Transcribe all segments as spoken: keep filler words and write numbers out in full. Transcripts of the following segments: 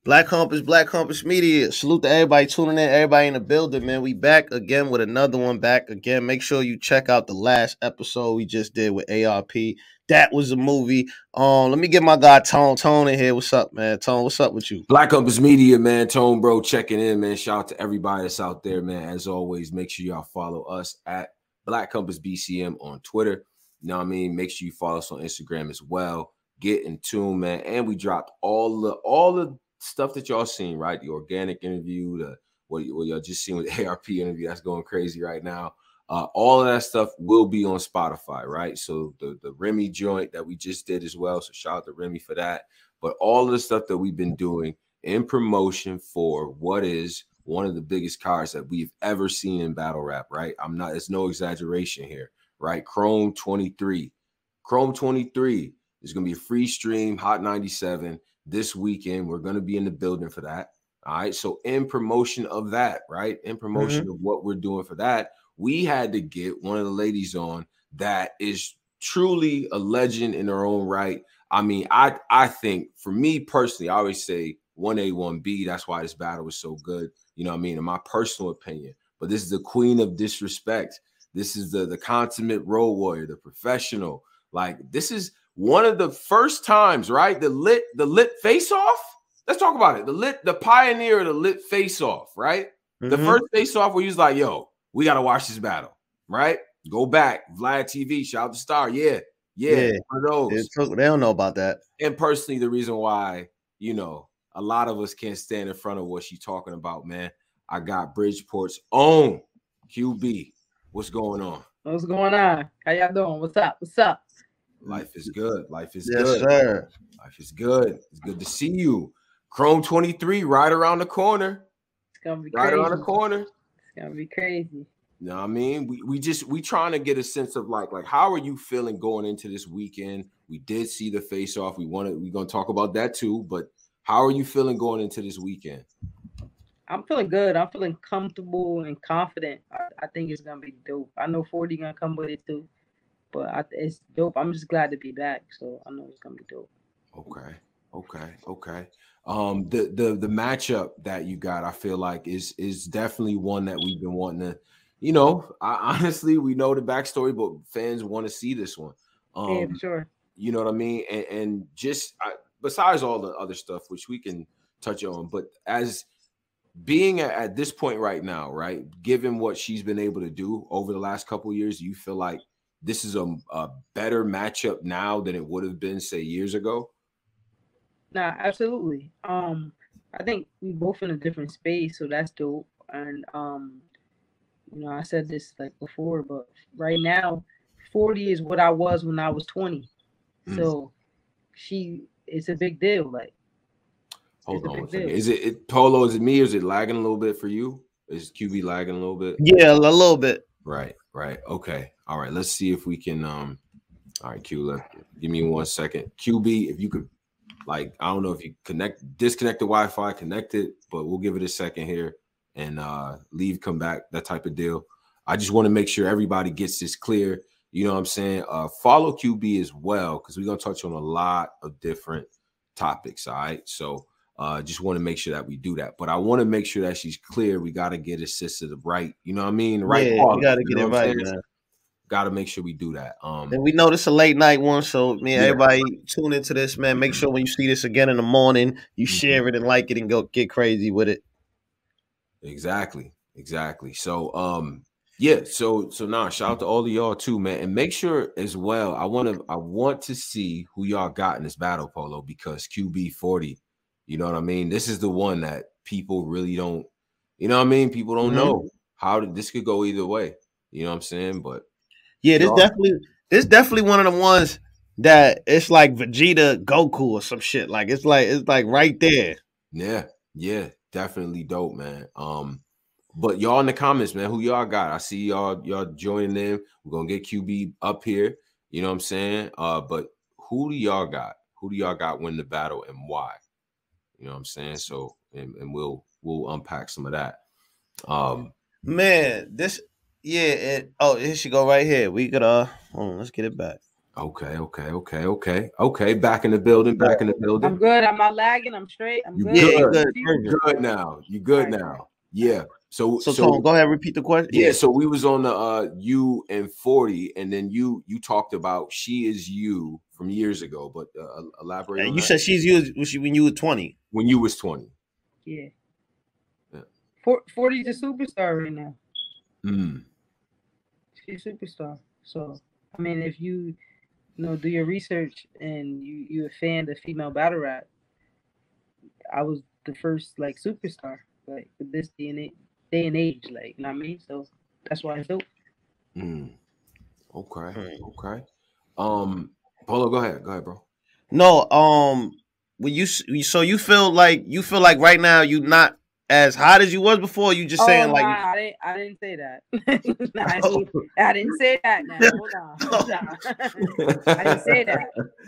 Black Compass, Black Compass Media. Salute to everybody tuning in, everybody in the building, man. We back again with another one. Back again. Make sure you check out the last episode we just did with A R P. That was a movie. Um, let me get my guy Tone Tone in here. What's up, man? Tone, what's up with you? Black Compass Media, man. Tone, bro, checking in, man. Shout out to everybody that's out there, man. As always, make sure y'all follow us at Black Compass B C M on Twitter. You know what I mean? Make sure you follow us on Instagram as well. Get in tune, man. And we dropped all the all the stuff that y'all seen, right? The organic interview, the what, what y'all just seen with the A R P interview that's going crazy right now. Uh, all of that stuff will be on Spotify, right? So the, the Remy joint that we just did as well. So shout out to Remy for that. But all of the stuff that we've been doing in promotion for what is one of the biggest cars that we've ever seen in battle rap, right? I'm not, it's no exaggeration here, right? Chrome twenty-three. Chrome twenty-three is going to be a free stream, Hot ninety-seven this weekend. We're going to be in the building for that. All right. So in promotion of that, right? In promotion mm-hmm. of what we're doing for that, we had to get one of the ladies on that is truly a legend in her own right. I mean, I I think for me personally, I always say one A, one B. That's why this battle was so good. You know what I mean? In my personal opinion. But this is the queen of disrespect. This is the, the consummate road warrior, the professional. Like, this is one of the first times, right? The lit, the lit face-off. Let's talk about it. The lit, the pioneer of the lit face-off, right? Mm-hmm. The first face-off where he was like, yo, we got to watch this battle, right? Go back. Vlad T V, shout out to Star. Yeah. Yeah, yeah. one of those. They don't know about that. And personally, the reason why, you know, a lot of us can't stand in front of what she's talking about, man. I got Bridgeport's own Q B. What's going on? What's going on? How y'all doing? What's up? What's up? Life is good. Life is yes, good. Sir. Life is good. It's good to see you. Chrome twenty-three right around the corner. It's gonna be right crazy. around the corner. It's gonna be crazy. You know what I mean? We we just we trying to get a sense of like like how are you feeling going into this weekend? We did see the face off. We wanted we're gonna talk about that too, but how are you feeling going into this weekend? I'm feeling good. I'm feeling comfortable and confident. I, I think it's gonna be dope. I know forty gonna come with it too, but I, it's dope. I'm just glad to be back, so I know it's gonna be dope. Okay, okay, okay. Um, the the the matchup that you got, I feel like is is definitely one that we've been wanting to. You know, I, honestly, we know the backstory, but fans want to see this one. Um, yeah, for sure. You know what I mean? And, and just I, besides all the other stuff, which we can touch on, but as being at, at this point right now, right, given what she's been able to do over the last couple of years, you feel like this is a, a better matchup now than it would have been, say, years ago? Nah, absolutely. Um, I think we both in a different space, so that's dope. And um. You know, I said this like before, but right now, forty is what I was when I was twenty. Mm. So she, it's a big deal. Like, hold on, is it, it Polo? Is it me? Or is it lagging a little bit for you? Is Q B lagging a little bit? Yeah, a little bit. Right, right. Okay, all right. Let's see if we can. Um, all right, Q. Let give me one second. Q B, if you could, like, I don't know if you connect, disconnect the Wi-Fi, connect it, but we'll give it a second here. And uh, leave, come back, that type of deal. I just want to make sure everybody gets this clear. You know what I'm saying? Uh, follow Q B as well, because we're going to touch on a lot of different topics, all right? So uh, just want to make sure that we do that. But I want to make sure that she's clear. We got to get a sister the right, you know what I mean? The right yeah, quality, we got to you get know it right, man. Got to make sure we do that. Um, and we know this is a late night one, so man, yeah. everybody tune into this, man. Make sure when you see this again in the morning, you mm-hmm. share it and like it and go get crazy with it. Exactly, exactly. So, um, yeah. So, so now, shout out to all of y'all too, man, and make sure as well. I want to, I want to see who y'all got in this battle, Polo, because Q B forty. You know what I mean? This is the one that people really don't. You know what I mean? People don't mm-hmm. know how to, this could go either way. You know what I'm saying? But yeah, this definitely, this definitely one of the ones that it's like Vegeta, Goku, or some shit. Like it's like it's like right there. Yeah, yeah. Definitely dope, man. Um, but y'all in the comments, man, who y'all got? I see y'all y'all joining in. We're gonna get Q B up here. You know what I'm saying? Uh, but who do y'all got? Who do y'all got win the battle and why? You know what I'm saying? So and, and we'll we'll unpack some of that. Um, man, this yeah. It, oh, here she go right here. We could uh, hold on, let's get it back. Okay, okay, okay, okay, okay. Back in the building. Back in the building. I'm good. I'm not lagging. I'm straight. I'm You good. Yeah, good? good. You good now? You good Right. now? Yeah. So So, so Tone, go ahead, repeat the question. yeah. So we was on the uh you and forty, and then you you talked about She Is You from years ago, but uh, elaborate. And on you that. said she's you was she when you were twenty. When you was twenty. Yeah. Yeah. forty's a superstar right now. Mm. She's a superstar. So I mean, if you you know do your research and you you're a fan of female battle rap, I was the first like superstar like with this day and age, day and age, like you know what I mean. So that's why it's dope. Mm. Okay. Hmm. Okay. Um, Polo, go ahead. Go ahead, bro. No, um, when you s- so you feel like you feel like right now you not as hot as you was before. You just Oh, saying nah, like I didn't. I didn't say that. Nah, I, didn't, I didn't say that. Now hold on, hold on. I didn't say that.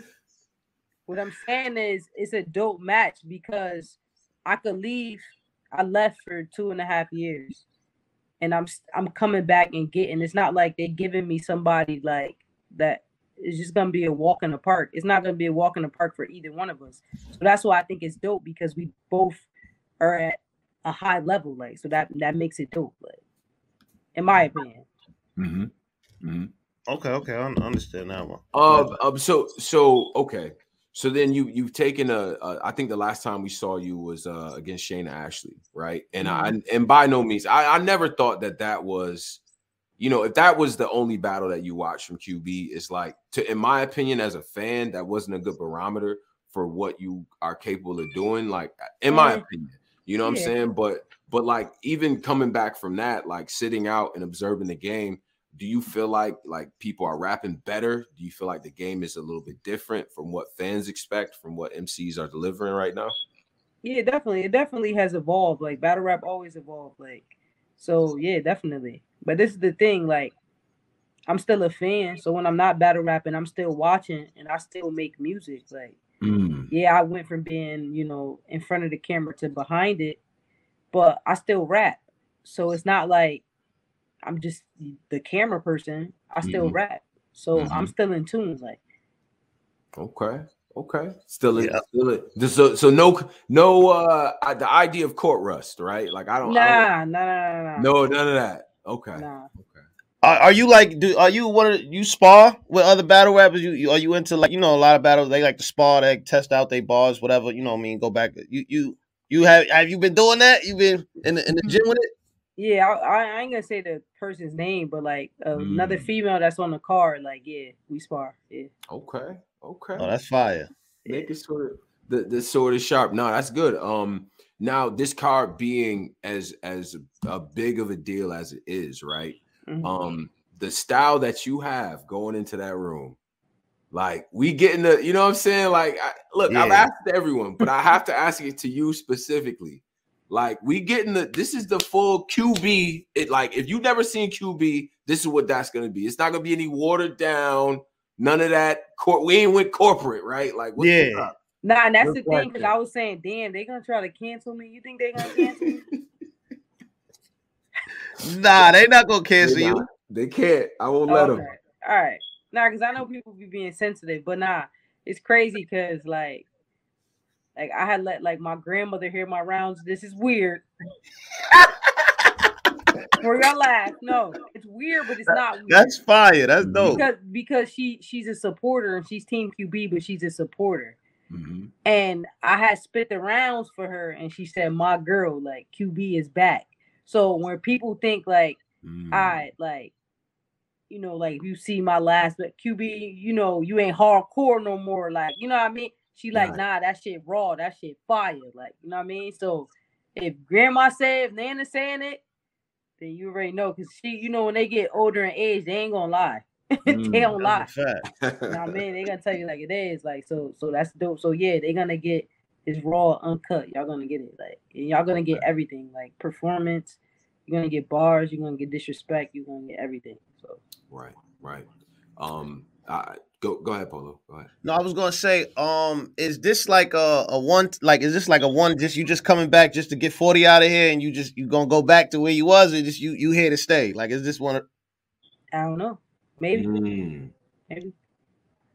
What I'm saying is, it's a dope match because I could leave. I left for two and a half years, and I'm I'm coming back and getting. It's not like they're giving me somebody like that. It's just gonna be a walk in the park. It's not gonna be a walk in the park for either one of us. So that's why I think it's dope because we both are at a high level. Like so that that makes it dope. Like in my opinion. Mm-hmm. Mm-hmm. okay, okay, I un- understand that one. Um, um, so so okay. So then you you've taken a, a I think the last time we saw you was uh against Shayna Ashley, right? And Mhm. I and by no means I, I never thought that that was, you know, if that was the only battle that you watched from Q B, it's like, to in my opinion as a fan, that wasn't a good barometer for what you are capable of doing. Like in my Mm, opinion, you know what I'm yeah. saying? But but like even coming back from that, like sitting out and observing the game, do you feel like like people are rapping better? Do you feel like the game is a little bit different from what fans expect from what M Cs are delivering right now? Yeah, definitely. It definitely has evolved. Like battle rap always evolved. Like so yeah, definitely. But this is the thing, like I'm still a fan. So when I'm not battle rapping, I'm still watching and I still make music. Like, Mm. yeah, I went from being, you know, in front of the camera to behind it, but I still rap. So it's not like I'm just the camera person. I still Mm-hmm. rap. So Mm-hmm. I'm still in tune. Like Okay. Okay. Still in, Yeah. still in. So so no no uh the idea of court rust, right? Like I don't nah, I nah, nah, nah, nah. don't no none of that. Okay. Nah. Okay. Are, are you like do are you one of you spar with other battle rappers? You, you are you into like you know a lot of battles they like to spar, they test out their bars, whatever. You know what I mean? Go back. You you you have have you been doing that? You been in the, in the gym with it? Yeah, I, I ain't gonna say the person's name, but like uh, another Mm. female that's on the card, like yeah, we spar. Yeah. Okay. Okay. Oh, that's fire. Make it sort of the the sword is sharp. No, that's good. Um, now this card being as as a big of a deal as it is, right? Mhm. Um, the style that you have going into that room, like we getting the, you know what I'm saying? Like, I, look, I've Yeah. asked everyone, but I have to ask it to you specifically. Like, we getting the this is the full Q B. It like if you've never seen Q B, this is what that's gonna be. It's not gonna be any watered down. None of that. Cor- we ain't with corporate, right? Like, what's Yeah. up? Nah, and that's Good the thing because question. I was saying, damn, they gonna try to cancel me. You think they gonna cancel me? Nah, they not gonna They, cancel you. not. They can't. I won't let them. Okay, all right. Nah, because I know people be being sensitive, but nah, it's crazy because like, like I had let like my grandmother hear my rounds. This is weird. For your laugh, no, it's weird, but it's not weird. That's fire. That's dope. because because she she's a supporter and she's Team Q B, but she's a supporter. Mm-hmm. And I had spit the rounds for her, and she said, "My girl, like Q B is back." So when people think like, Mm. I like, you know, like if you see my last, but Q B, you know, you ain't hardcore no more. Like, you know what I mean? She like, Right. nah, that shit raw, that shit fire. Like, you know what I mean? So if grandma said, if Nana saying it, then you already know, cause she, you know, when they get older in age, they ain't gonna lie. Mm. They don't lie. That's a fact. You know what I mean? They gonna tell you like it is. Like so, so that's dope. So yeah, they gonna get it's raw, uncut. Y'all gonna get it. Like and y'all gonna get everything. Like performance. You're gonna get bars. You're gonna get disrespect. You're gonna get everything. So Right, right. Um, I, go go ahead, Polo. Go ahead. No, I was gonna say, um, is this like a, a one like is this like a one just you just coming back just to get forty out of here and you just you gonna go back to where you was or just you you here to stay? Like is this one of I don't know. Maybe. Mm. Maybe.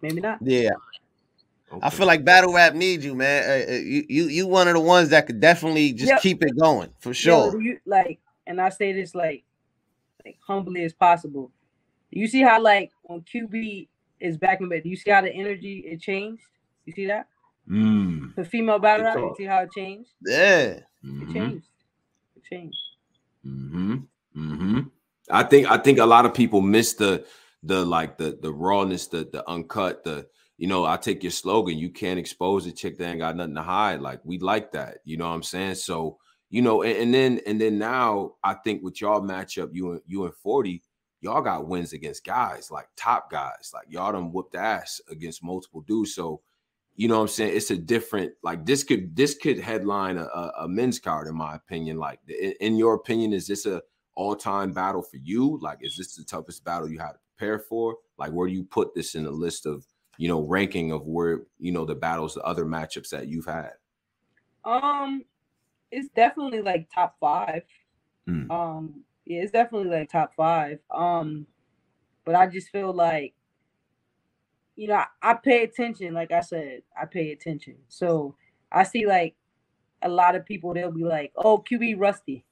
maybe not. Yeah. Okay. I feel like battle rap needs you, man. Uh, uh, you you you one of the ones that could definitely just Yep. keep it going for Yo, sure. do you like, and I say this like, like humbly as possible. You see how like when Q B is back in bed, do you see how the energy it changed? You see that? Mm. The female battle Good rap, you talk. see how it changed? Yeah. It Mhm. changed. It changed. Mm-hmm. Mm-hmm. I think I think a lot of people miss the the like the the rawness, the the uncut, the you know, I take your slogan, you can't expose a chick that ain't got nothing to hide. Like we like that, you know what I'm saying? So, you know, and, and then and then now I think with y'all matchup, you and you and forty, y'all got wins against guys like top guys. Like y'all done whooped ass against multiple dudes. So you know what I'm saying? It's a different, like this could this could headline a, a, a men's card, in my opinion. Like, in, in your opinion, is this a all-time battle for you? Like, is this the toughest battle you had to prepare for? Like, where do you put this in the list of, you know, ranking of where, you know, the battles, the other matchups that you've had? Um, it's definitely like top five. Mm. Um, yeah, it's definitely like top five. Um, but I just feel like, you know, I, I pay attention. Like I said, I pay attention. So I see like a lot of people, they'll be like, oh, Q B rusty.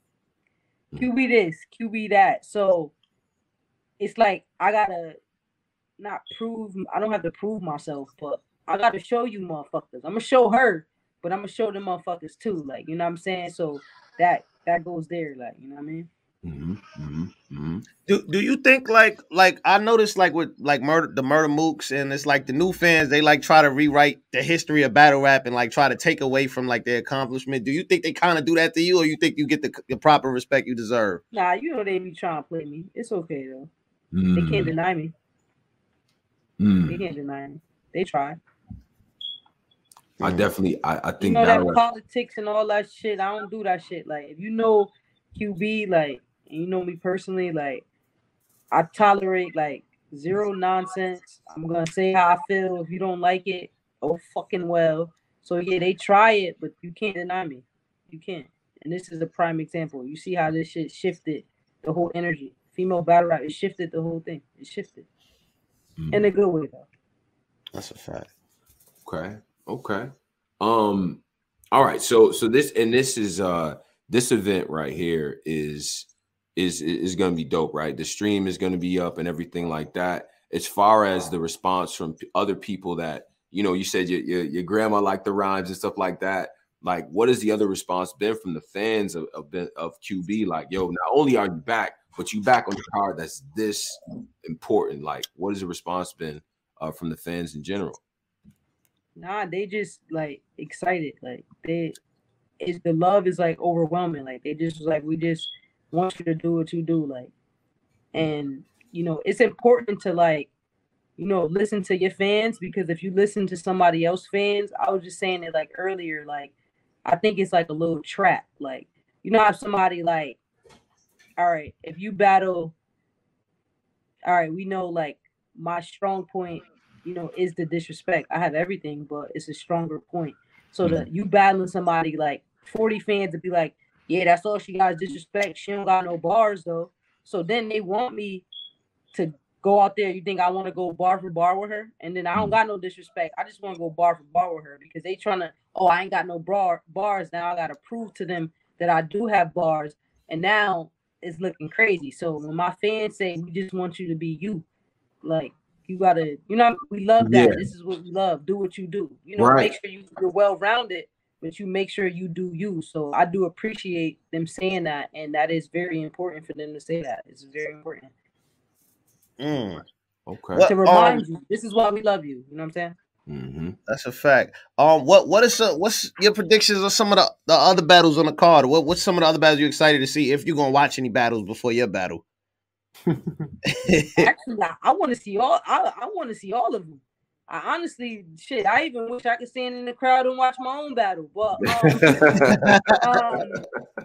Q B this, Q B that. So it's like I gotta not prove, I don't have to prove myself, but I gotta show you motherfuckers. I'm gonna show her, but I'm gonna show them motherfuckers too. Like, you know what I'm saying? So that that goes there, like, you know what I mean? Mm-hmm, mm-hmm, mm-hmm. Do do you think like like I noticed like with like murder the murder mooks and it's like the new fans they like try to rewrite the history of battle rap and like try to take away from like their accomplishment. Do you think they kind of do that to you, or you think you get the, the proper respect you deserve? Nah, you know they be trying to play me. It's okay though. Mm. They can't deny me. Mm. They can't deny me. They try. I definitely, I, I You think know battle that rap. politics and all that shit. I don't do that shit. Like, if you know Q B, like, and you know me personally, like, I tolerate like zero nonsense. I'm gonna say how I feel. If you don't like it, oh fucking well. So yeah, they try it, but you can't deny me. You can't. And this is a prime example. You see how this shit shifted the whole energy. Female battle rap, it shifted the whole thing. It shifted Mm. in a good way though. That's a fact. Okay. Okay. Um, all right. So so this and this is uh this event right here is is is gonna be dope, right? The stream is gonna be up and everything like that. As far as the response from p- other people that, you know, you said your, your your grandma liked the rhymes and stuff like that. Like, what has the other response been from the fans of of, the- of Q B? Like, yo, not only are you back, but you back on the card that's this important. Like, what has the response been uh, from the fans in general? Nah, they just like excited. Like they is the love is like overwhelming. Like they just like we just want you to do what you do. Like, and you know, it's important to like, you know, listen to your fans, because if you listen to somebody else fans, I was just saying it like earlier, like I think it's like a little trap. Like, you know how somebody like, all right, if you battle, all right, we know like my strong point, you know, is the disrespect. I have everything, but it's a stronger point. So that you battling somebody like forty fans to be like, yeah, that's all she got is disrespect. She don't got no bars though. So then they want me to go out there. You think I want to go bar for bar with her? And then I don't got no disrespect. I just want to go bar for bar with her because they trying to, oh, I ain't got no bar bars. Now I got to prove to them that I do have bars. And now it's looking crazy. So when my fans say, we just want you to be you, like, you got to, you know, we love that. Yeah. This is what we love. Do what you do. You know, Right. make sure you, you're well-rounded, but you make sure you do you. So I do appreciate them saying that. And that is very important for them to say that. It's very important. Mm. Okay. What To um remind you, this is why we love you. You know what I'm saying? Mm-hmm. that's a fact. Um what what is uh, what's your predictions of some of the, the other battles on the card? What what's some of the other battles you're excited to see if you're gonna watch any battles before your battle? Actually, I, I want to see all. I, I want to see all of them. I honestly, shit, I even wish I could stand in the crowd and watch my own battle. But um, um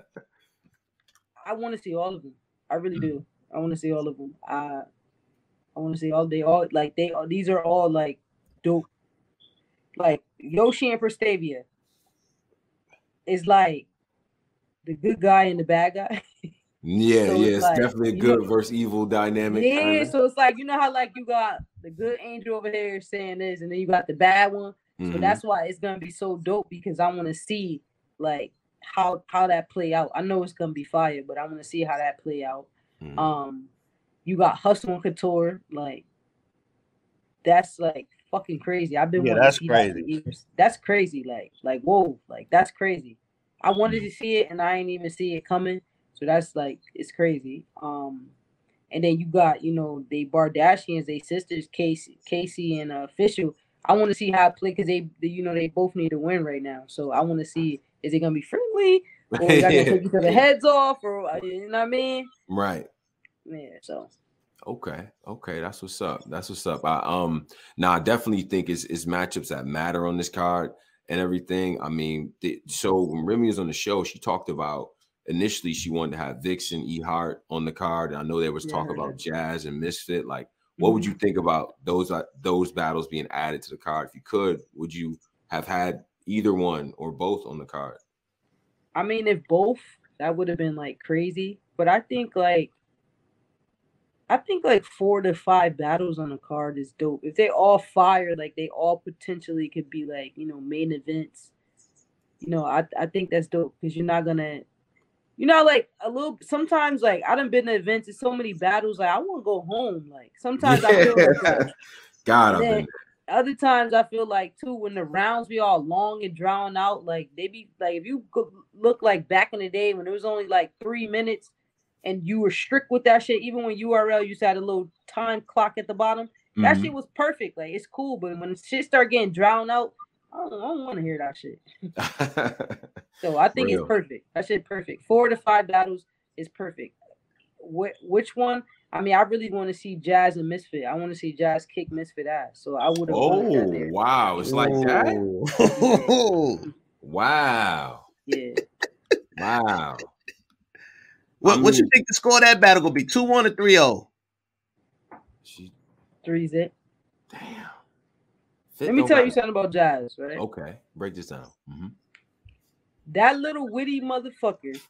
I want to see all of them. I really do. I want to see all of them. I I want to see all. They all like they. These are all like dope. Like Yoshi and Prestavia is like the good guy and the bad guy. Yeah, So yeah, it's it's like, definitely a you good know, versus evil dynamic. yeah. Kinda. So it's like, you know how like you got the good angel over there saying this, and then you got the bad one. So Mm-hmm. that's why it's gonna be so dope, because I want to see like how how that play out. I know it's gonna be fire, but I want to see how that play out. Mm-hmm. Um, you got Hustle and Couture, like that's like fucking crazy. I've been Yeah, wanting to that's see that for crazy. years. That's crazy. Like, like whoa, like that's crazy. I wanted to see it and I ain't even see it coming. So that's like it's crazy. Um, and then you got, you know, they Bardashians, they sisters, Casey, Casey and uh, Official. I want to see how it play, because they, they, you know, they both need to win right now. So I want to see, is it gonna be friendly, or y'all gonna take each other heads off, or you know what I mean? Right. Yeah. So. Okay, okay, that's what's up. That's what's up. I um now I definitely think it's it's matchups that matter on this card and everything. I mean, the, so when Remy was on the show, she talked about initially she wanted to have Vixen, E Heart on the card. And I know there was Yeah, talk I heard about that. Jazz and Misfit. Like, what would you think about those uh, those battles being added to the card? If you could, would you have had either one or both on the card? I mean, if both, that would have been like crazy. But I think like I think like four to five battles on the card is dope. If they all fire, like they all potentially could be like, you know, main events. You know, I I think that's dope, because you're not gonna, you know, like a little. Sometimes like I done been to events. There's so many battles. Like I want to go home. Like sometimes Yeah. I feel like that. God, And I've then been other times I feel like too, when the rounds be all long and drawn out, like they be like, if you go, look like back in the day when it was only like three minutes and you were strict with that shit, even when U R L used to have a little time clock at the bottom, that Mhm. shit was perfect. Like it's cool, but when shit start getting drowned out, I don't, I don't want to hear that shit. So I think Real. it's perfect. That shit perfect. Four to five battles is perfect. Wh- which one? I mean, I really want to see Jazz and Misfit. I want to see Jazz kick Misfit ass. So I would have wanted that Oh, there. wow. It's like that? Ooh. Wow. Yeah. Wow. What I what you mean, think the score of that battle gonna be? two one or three oh? she, Three zip. damn. Let Fit me don't tell got you it. something about Jazz, right? Okay, break this down. Mhm. That little witty motherfucker.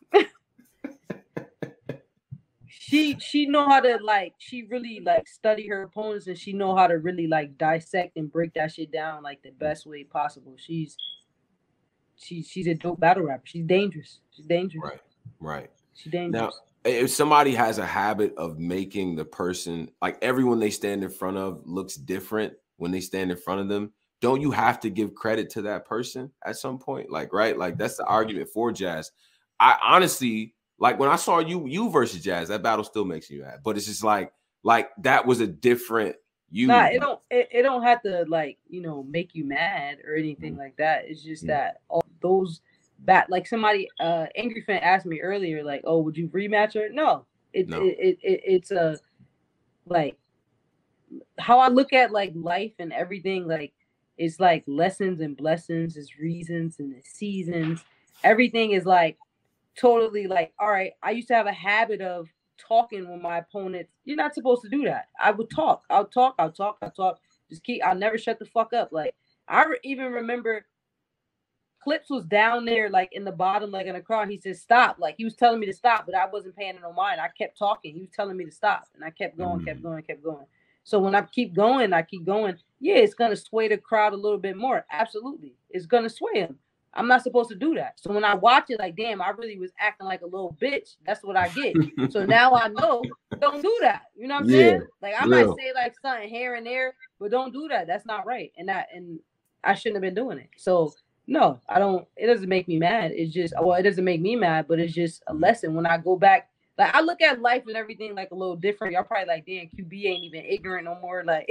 she she know how to like she really like study her opponents, and she know how to really like dissect and break that shit down like the best way possible. She's she she's a dope battle rapper. She's dangerous. She's dangerous. Right, right. She's Now, dangerous. if somebody has a habit of making the person, like everyone they stand in front of looks different when they stand in front of them, don't you have to give credit to that person at some point? Like, right? Like that's the argument for Jazz. I honestly, like when I saw you, you versus Jazz, that battle still makes me mad. But it's just like, like that was a different you. Nah, it don't it, it don't have to like, you know, make you mad or anything Mhm. like that. It's just Mhm. that all those bat like somebody uh Angry Fan asked me earlier, like, oh, would you rematch her? No. It, No. it, it, it it's a like how I look at like life and everything, like it's like lessons and blessings, it's reasons and it's seasons. Everything is like totally like, all right, I used to have a habit of talking with my opponents. You're not supposed to do that. I would talk. I'll talk. I'll talk. I'll talk. Just keep, I'll never shut the fuck up. Like, I re- even remember Clips was down there, like in the bottom, like in the car. He said, stop. Like, he was telling me to stop, but I wasn't paying no mind. I kept talking. He was telling me to stop. And I kept going, kept going, kept going. So when I keep going, I keep going. Yeah, it's going to sway the crowd a little bit more. Absolutely. It's going to sway him. I'm not supposed to do that. So when I watch it, like, damn, I really was acting like a little bitch. That's what I get. So now I know, don't do that. You know what I'm Yeah, saying? Like, I real. might say like something here and there, but don't do that. That's not right. And that, and I shouldn't have been doing it. So no, I don't. It doesn't make me mad. It's just, well, it doesn't make me mad, but it's just a lesson. When I go back, like I look at life and everything like a little different. Y'all probably like, damn, Q B ain't even ignorant no more. Like,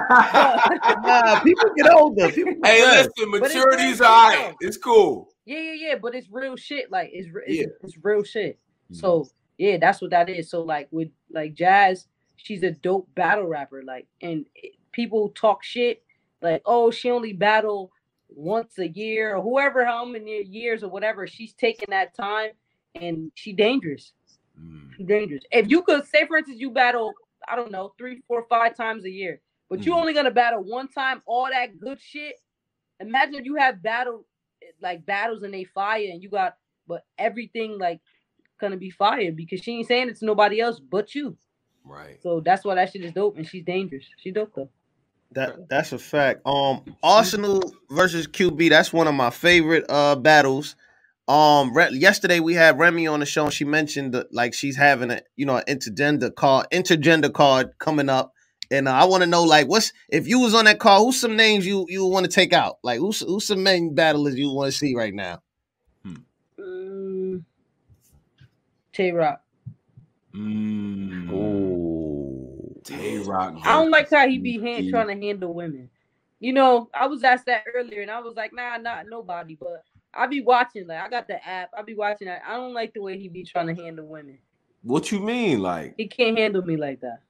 Nah, people get older. People get Hey, better. listen, But it's real maturity's shit, all right. though. It's cool. Yeah, yeah, yeah. But it's real shit. Like it's re- it's, Yeah. it's real shit. Mhm. So yeah, that's what that is. So like with like Jazz, she's a dope battle rapper. Like, and it, people talk shit like, oh, she only battle once a year or whoever, how many years or whatever. She's taking that time, and she dangerous. Mm. She's dangerous. If you could say, for instance, you battle, I don't know, three, four, five times a year, but you Mhm. only gonna battle one time, all that good shit. Imagine if you have battle like battles and they fire and you got, but everything like gonna be fired because she ain't saying it to nobody else but you. Right. So that's why that shit is dope, and she's dangerous. She dope though. That that's a fact. Um, Arsenal versus Q B. That's one of my favorite uh battles. Um, Re- yesterday we had Remy on the show, and she mentioned that like she's having a you know an intergender card, intergender card coming up, and uh, I want to know like what's if you was on that card, who's some names you you want to take out? Like who's who's some main battlers you want to see right now? Hmm. Mm, Tay Rock. Mm. Oh, Tay Rock. I don't like how he be hand, trying to handle women. You know, I was asked that earlier, and I was like, nah, not nobody. But I be watching, like, I got the app. I be watching that. I don't like the way he be trying to handle women. What you mean, like? He can't handle me like that.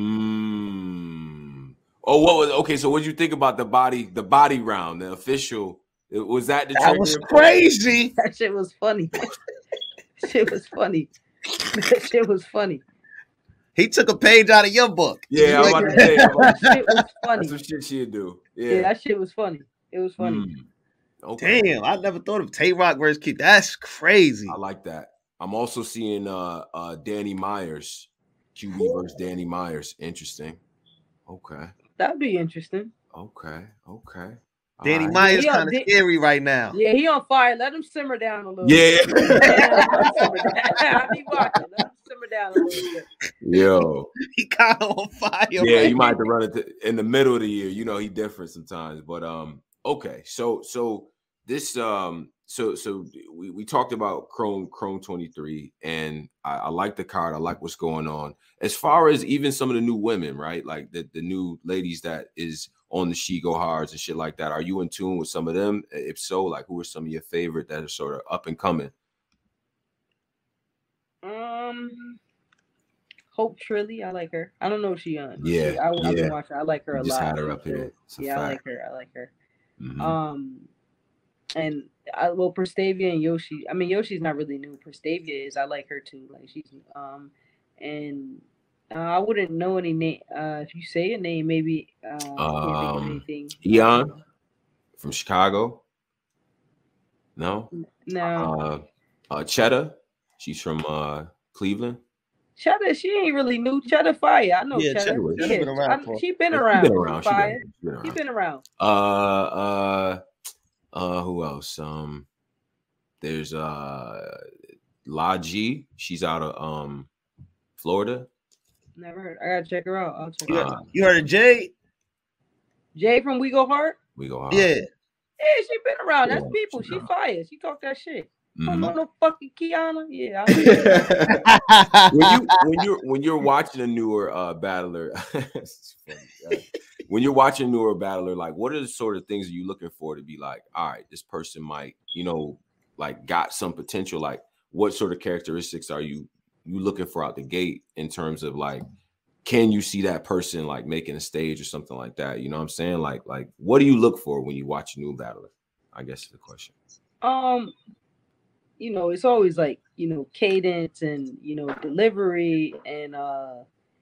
Mm. Oh, what was okay? So, what did you think about the body, the body round, the official? It, was that the that was crazy? That shit was funny. Shit was funny. That shit was funny. He took a page out of your book. Yeah, I'm like, about to say that shit was funny. That's some shit she'd do. Yeah. yeah, that shit was funny. It was funny. Mm. Okay. Damn, I never thought of Tay Rock versus Keith. That's crazy. I like that. I'm also seeing uh uh Danny Myers, Q B versus Danny Myers. Interesting. Okay. That'd be interesting. Okay. Okay. Danny right. Myers Yeah, kind of Dan- scary right now. Yeah, he on fire. Let him simmer down a little Yeah. bit. Yeah, let him simmer down. I be watching. Let him simmer down a little bit. Yo. He kind of on fire. Yeah, right? you might have to run it to, in the middle of the year. You know, he different sometimes. But um, okay. So so this um so so we, we talked about Chrome Chrome twenty-three, and I, I like the card. I like what's going on. As far as even some of the new women, right? Like the, the new ladies that is on the She Go Hards and shit like that. Are you in tune with some of them? If so, like who are some of your favorite that are sort of up and coming? Um, Hope Trilly, I like her. I don't know if she on. Yeah, she, I, I've yeah. been watching. I like her You a just lot. had her up here. It's a Yeah, I like fact. her. I like her. Mhm. Um, and I well, Prestavia and Yoshi. I mean, Yoshi's not really new. Prestavia is. I like her too. Like she's um, and uh, I wouldn't know any name. Uh, if you say a name, maybe uh, I can't think of Um, anything. Eon from Chicago. No. No, Uh, uh, Cheddar. She's from uh Cleveland. Cheddar, she ain't really new. Cheddar Fire. I know Yeah, Cheddar. Cheddar- Yeah, Cheddar been around I- for- she been She around. been around. She been, Fire. she been She around. been around. Uh, uh, uh, who else? Um, there's uh, La G. She's out of um, Florida. Never heard. I gotta check her out. I'll check You her heard, out. you heard of Jay? Jay from We Go Hard. We go hard. Yeah. Yeah, she been around. That's Yeah, people. she She been fire. She talk that shit. Don't Mhm. know no fucking Kiana. Yeah. I when you when you're when you're watching a newer uh battler, it's funny, uh, when you're watching a newer battler, like what are the sort of things are you looking for to be like, all right, this person might, you know, like got some potential. Like what sort of characteristics are you you looking for out the gate in terms of like, can you see that person like making a stage or something like that? You know what I'm saying? Like, like what do you look for when you watch a new battler? I guess is the question. um, you know, it's always like, you know, cadence and, you know, delivery and uh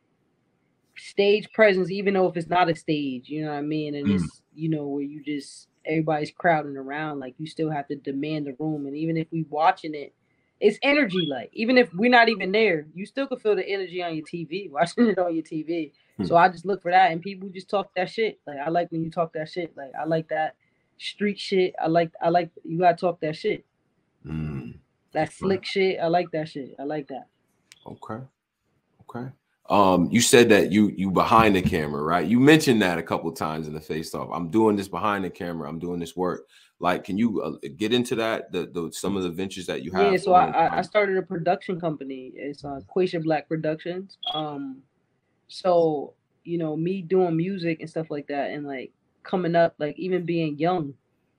stage presence, even though if it's not a stage, you know what I mean? And Mm. it's, you know, where you just everybody's crowding around, like you still have to demand the room. And even if we watching it, it's energy. Like even if we're not even there, you still can feel the energy on your T V, watching it on your T V. Hmm. So I just look for that, and people just talk that shit. Like I like when you talk that shit. Like I like that street shit. I like I like you gotta talk that shit. Mm. That slick shit. I like that shit. I like that. Okay. Okay. Um, you said that you you behind the camera, right? You mentioned that a couple times in the face off. I'm doing this behind the camera. I'm doing this work. Like, can you uh, get into that? The, the some of the ventures that you have. Yeah, so I, I I started a production company. It's uh Quasia Black Productions. Um, so you know me doing music and stuff like that, and like coming up, like even being young.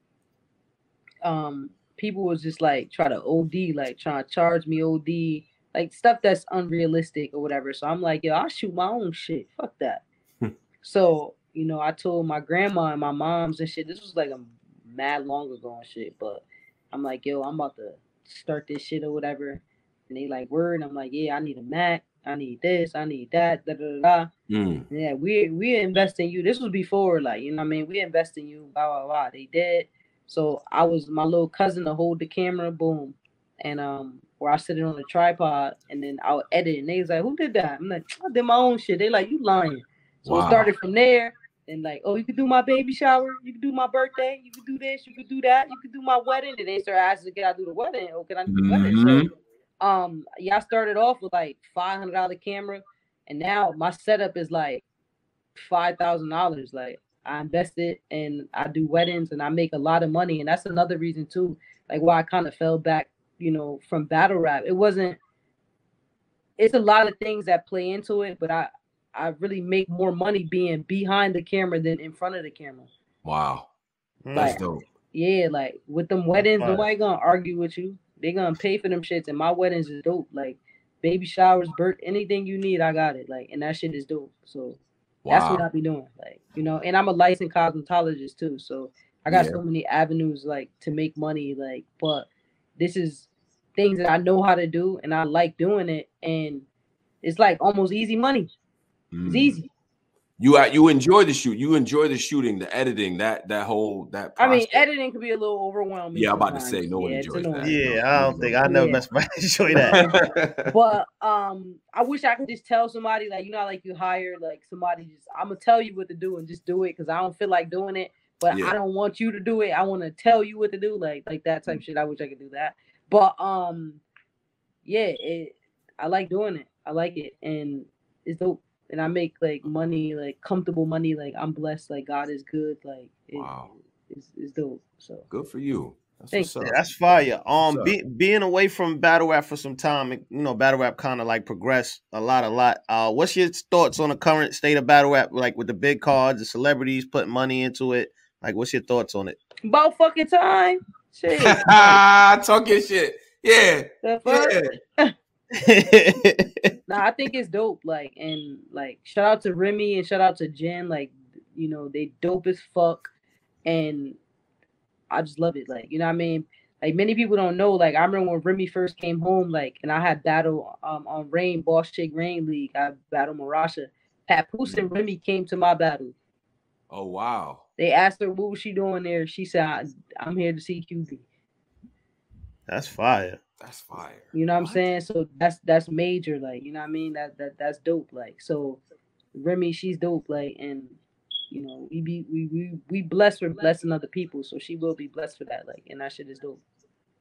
Um, people was just like try to O D, like trying to charge me O D, like stuff that's unrealistic or whatever. So I'm like, yo, I'll shoot my own shit. Fuck that. So you know, I told my grandma and my moms and shit. This was like a mad long ago and shit, but I'm like, yo, I'm about to start this shit or whatever. And they like, word. And I'm like, yeah, I need a Mac. I need this. I need that. Da da da. da. Mm. Yeah, we we invest in you. This was before, like, you know what I mean? We invest in you. Blah blah blah. They did. So I was my little cousin to hold the camera. Boom. And um, or I sit it on a tripod and then I'll edit. And they was like, "Who did that?" I'm like, "I did my own shit." They like, "You lying?" So Wow. it started from there. And like, "Oh, you could do my baby shower, you could do my birthday, you could do this, you could do that, you could do my wedding." And they started asking, "Can I do the wedding? Oh, can I do the Mhm. wedding?" So, um, yeah, I started off with like five hundred dollar camera, and now my setup is like five thousand dollars. Like I invested and I do weddings and I make a lot of money, and that's another reason too, like why I kind of fell back, you know, from battle rap. It wasn't. It's a lot of things that play into it, but I I really make more money being behind the camera than in front of the camera. Wow. Mm. That's Like, dope. yeah, like with them weddings, fire. nobody gonna argue with you. They gonna pay for them shits, and my weddings is dope. Like baby showers, birth, anything you need, I got it. Like, and that shit is dope. So that's what Wow. I be doing. Like, you know, and I'm a licensed cosmetologist too. So I got Yeah. so many avenues like to make money. Like, but this is things that I know how to do and I like doing it. And it's like almost easy money. It's Mm. easy. You uh, you enjoy the shoot. You enjoy the shooting, the editing, that that whole that I mean, process. editing can be a little overwhelming. Yeah, I'm about to sometimes. say no one Yeah, it's enjoys that. annoying. Yeah, No, I no, don't no. think I never Yeah. met somebody enjoy that. But um, I wish I could just tell somebody, like, you know, how, like you hire like somebody, just I'm gonna tell you what to do and just do it because I don't feel like doing it. But Yeah. I don't want you to do it. I want to tell you what to do, like like that type shit. I wish I could do that. But um, yeah, it, I like doing it. I like it, and it's dope. And I make like money, like comfortable money. Like I'm blessed. Like God is good. Like it, Wow. it's, it's dope. So Good for you. That's Thanks. what's Yeah, up. that's fire. Um, up? be, being away from battle rap for some time, you know, battle rap kind of like progressed a lot, a lot. Uh, what's your thoughts on the current state of battle rap, like with the big cards, the celebrities putting money into it? Like, what's your thoughts on it? about fucking time. Shit. Talking shit. Yeah. The fuck? Yeah. Nah, I think it's dope. Like, and like, shout out to Remy and shout out to Jen. Like, you know, they dope as fuck, and I just love it. Like, you know what I mean? Like, many people don't know. Like, I remember when Remy first came home. Like, and I had battle um on Rain Boss Chick Rain League. I battled Marasha. Papoose and Remy came to my battle. Oh wow. They asked her what was she doing there. She said, I, "I'm here to see Q B." That's fire. That's fire. You know what I'm What? saying? So that's that's major, like, you know what I mean? That that that's dope. Like, so Remy, she's dope, like, and you know, we be we we we blessed for blessing other people, so she will be blessed for that, like, and that shit is dope.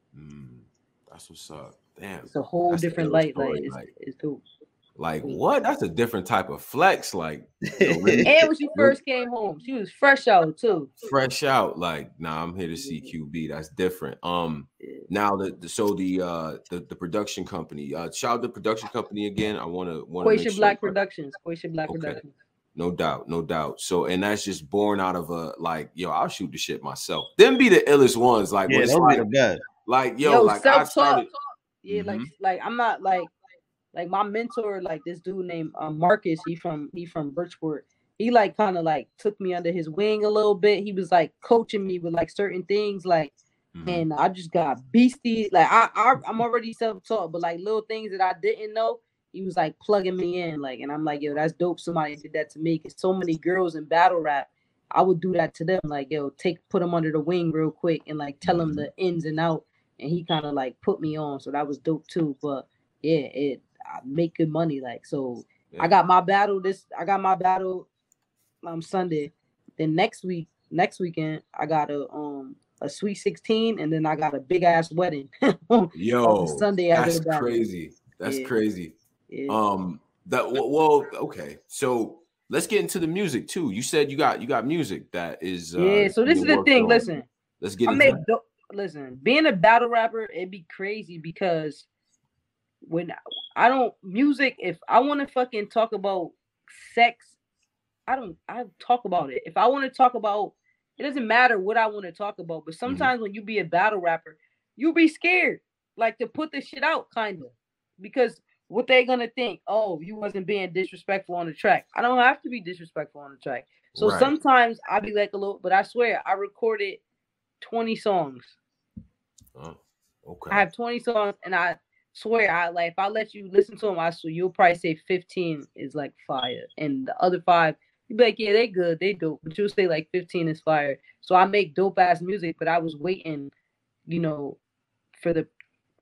Mm, that's what's up. Damn. It's a whole That's the different ill light, story, like it's, like- it's dope. Like what? That's a different type of flex. Like you know, really And when she first came home, she was fresh out too. fresh out. Like, nah, I'm here to see Q B. That's different. Um, Yeah. now the, the so the uh the, the production company. Uh, shout out the production company again. I want to want to make Quaisha sure. Black Productions. Quaisha Black Okay. Productions. No doubt, no doubt. So, and that's just born out of a like, yo, I'll shoot the shit myself. Them be the illest ones. Like, Yeah, when it's those like, be the best. like, yo, Yo, like I self-taught. started. Yeah, like Mhm. like I'm not like like my mentor, like this dude named um, Marcus. He from he from Bridgeport. He like kind of like took me under his wing a little bit. He was like coaching me with like certain things, like, Mhm. and I just got beastie. Like I, I I'm already self-taught, but like little things that I didn't know, he was like plugging me in, like, and I'm like, yo, that's dope. Somebody did that to me, because so many girls in battle rap, I would do that to them, like, yo, take put them under the wing real quick and like tell them the ins and out, and he kind of like put me on, so that was dope too. But yeah, it I make good money, like, so Yeah. I got my battle this I got my battle um Sunday. Then next week, next weekend, I got a um a sweet sixteen, and then I got a big ass wedding. Yo, Sunday after that's the battle. crazy. That's Yeah. crazy. Yeah. Um, that well, well, okay. So let's get into the music too. You said you got you got music that is uh, yeah, so this is being the worked thing. on. Listen, Let's get I into make that. do- listen, being a battle rapper, it'd be crazy because when I don't music, if I want to fucking talk about sex, I don't I talk about it. If I want to talk about, it doesn't matter what I want to talk about, but sometimes when you be a battle rapper, you be scared, like, to put the shit out, kind of, because what they gonna think? Oh, you wasn't being disrespectful on the track. I don't have to be disrespectful on the track. So Right. sometimes I be like a little, but I swear I recorded twenty songs. Oh, okay. I have twenty songs, and I swear, I like, if I let you listen to them, I swear you'll probably say fifteen is like fire, and the other five, you be like, yeah, they good, they dope, but you'll say like fifteen is fire. So I make dope ass music, but I was waiting, you know, for the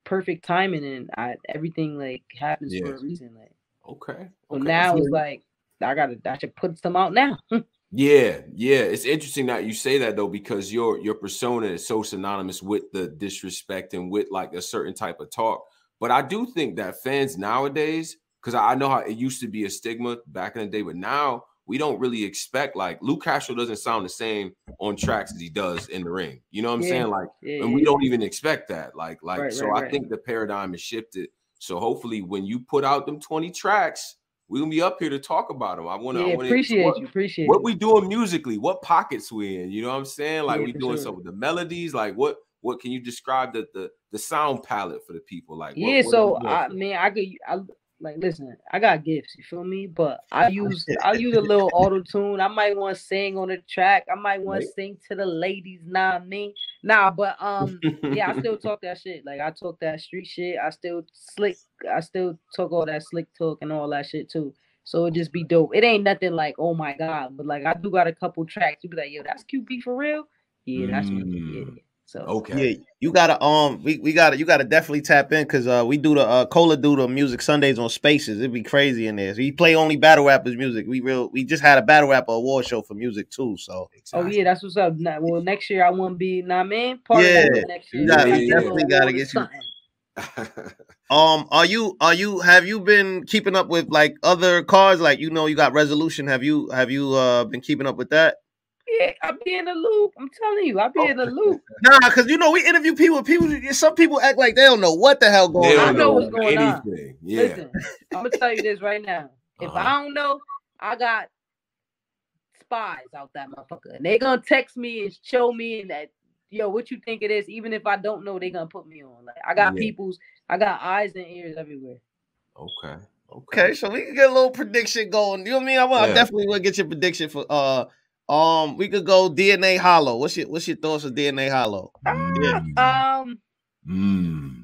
perfect timing, and I everything like happens Yeah. for a reason. Like Okay. so okay. now So- it's like I gotta I should put some out now. Yeah, yeah. It's interesting that you say that though, because your your persona is so synonymous with the disrespect and with like a certain type of talk. But I do think that fans nowadays, because I I know how it used to be a stigma back in the day, but now we don't really expect like Luke Castro doesn't sound the same on tracks as he does in the ring. You know what I'm Yeah, saying? Like, yeah, and we yeah. don't even expect that. Like, like Right, so right, I right. think the paradigm has shifted. So hopefully when you put out them twenty tracks, we're gonna be up here to talk about them. I wanna Yeah, I wanna appreciate what, you, appreciate what you. we doing musically, what pockets we in, you know what I'm saying? Like Yeah, we for doing sure. some of the melodies, like what what can you describe the the, the sound palette for the people? Like what, Yeah, what are we so doing I for- mean I could I like listen, I got gifts, you feel me? But I use I use a little auto tune. I might want to sing on the track. I might want Right. to sing to the ladies, nah me. Nah, but um yeah, I still talk that shit. Like I talk that street shit. I still slick, I still talk all that slick talk and all that shit too. So it just be dope. It ain't nothing like, oh my god, but like I do got a couple tracks. You be like, yo, that's Q B for real? Yeah, that's me. Yeah. Mm, So okay. Yeah, you gotta um, we, we gotta you gotta definitely tap in because uh, we do the uh, Cola do the music Sundays on Spaces. It'd be crazy in there. So we play only battle rappers music. We real we just had a battle rapper award show for music too. So oh yeah, that's what's up. Nah, well, next year I want to be, nah man, part Yeah, of that next year. you gotta- Maybe we a little definitely gotta award or get you- something. um, are you are you have you been keeping up with like other cards? Like you know you got Resolution. Have you have you uh been keeping up with that? Yeah, I be in the loop. I'm telling you, I be in the loop. Nah, because you know we interview people. People, some people act like they don't know what the hell going They I on. don't know what's going on. anything. Yeah. Listen, I'm gonna tell you this right now. If Uh-huh. I don't know, I got spies out that motherfucker, and they gonna text me and show me and that, yo, what you think it is? Even if I don't know, they gonna put me on. Like I got Yeah. people's, I got eyes and ears everywhere. Okay. Okay. Okay, so we can get a little prediction going. You know what I mean? I, want, I Yeah. definitely want to get your prediction for uh um we could go D N A Hollow. What's your what's your thoughts of D N A Hollow? Yeah. Um, Mm.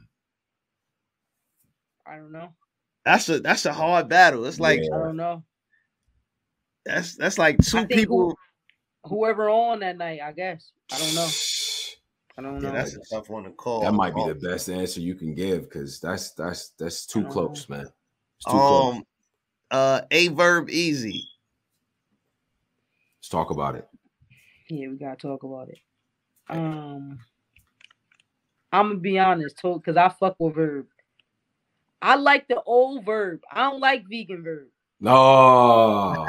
I don't know. That's a that's a hard battle. It's like Yeah. I don't know. that's that's like two I think people. Whoever on that night, I guess. I don't know. I don't Yeah, know. that's a tough one to call. That might be Oh. the best answer you can give because that's that's that's too Uh, close, man. It's too close. Um uh A Verb Easy. Let's talk about it. Yeah, we gotta talk about it. Um, I'm gonna be honest, too, because I fuck with Verb. I like the old Verb. I don't like vegan Verb. No.